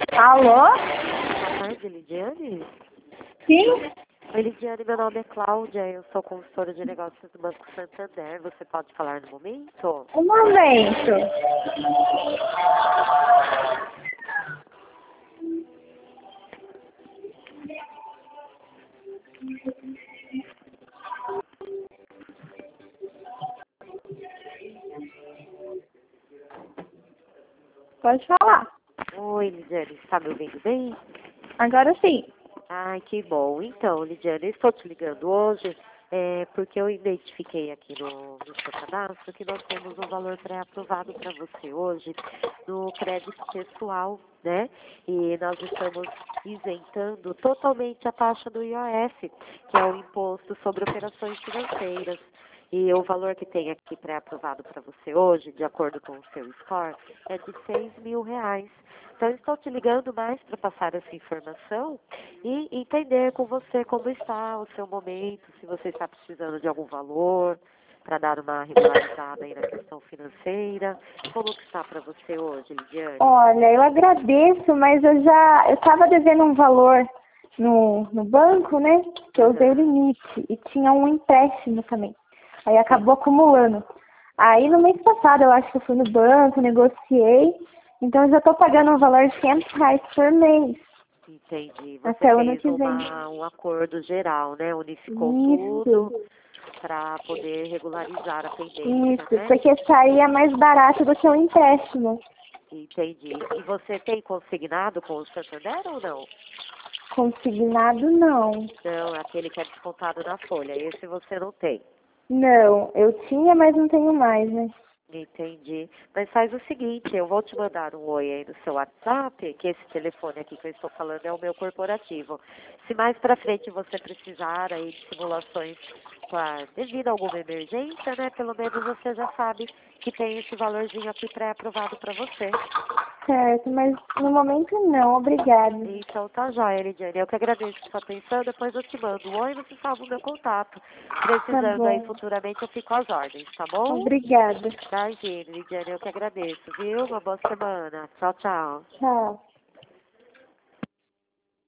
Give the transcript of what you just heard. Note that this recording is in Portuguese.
Alô? Boa tarde, Lidiane. Sim? Oi, Lidiane, meu nome é Cláudia, eu sou consultora de negócios do Banco Santander. Você pode falar no momento? Um momento. Pode falar. Oi, Lidiane, está me ouvindo bem? Agora sim. Ai, que bom. Então, Lidiane, eu estou te ligando hoje porque eu identifiquei aqui no seu cadastro que nós temos um valor pré-aprovado para você hoje no crédito pessoal, né? E nós estamos isentando totalmente a taxa do IOF, que é o Imposto sobre Operações Financeiras. E o valor que tem aqui pré-aprovado para você hoje, de acordo com o seu score, é de R$ 6.000. Então, eu estou te ligando mais para passar essa informação e entender com você como está o seu momento, se você está precisando de algum valor para dar uma regularizada aí na questão financeira. Como que está para você hoje, Lidiane? Olha, eu agradeço, mas eu estava devendo um valor no banco, né? Que eu usei o limite e tinha um empréstimo também. Aí acabou acumulando. Aí no mês passado eu acho que eu fui no banco, negociei. Então eu já estou pagando um valor de R$ 500 por mês. Entendi. Você Até o ano fez que vem. um acordo geral, né? Unificou tudo Isso, para poder regularizar a pendência, isso. né? Porque saía mais barato do que o empréstimo. Entendi. E você tem consignado com o Santander ou não? Consignado não. Não, aquele que é descontado na folha. Esse você não tem. Não, eu tinha, mas não tenho mais, né? Entendi. Mas faz o seguinte, eu vou te mandar um oi aí no seu WhatsApp, que esse telefone aqui que eu estou falando é o meu corporativo. Se mais para frente você precisar aí de simulações devido a alguma emergência, né? Pelo menos você já sabe que tem esse valorzinho aqui pré-aprovado para você. Certo, mas no momento não, obrigada. Então tá jóia, Lidiane. Eu que agradeço a sua atenção. Depois eu te mando um oi e você salva o meu contato. Tá Precisando aí bom. futuramente eu fico às ordens, tá bom? Obrigada. Imagina, Lidiane, eu que agradeço, viu? Uma boa semana. Tchau, tchau. Tchau.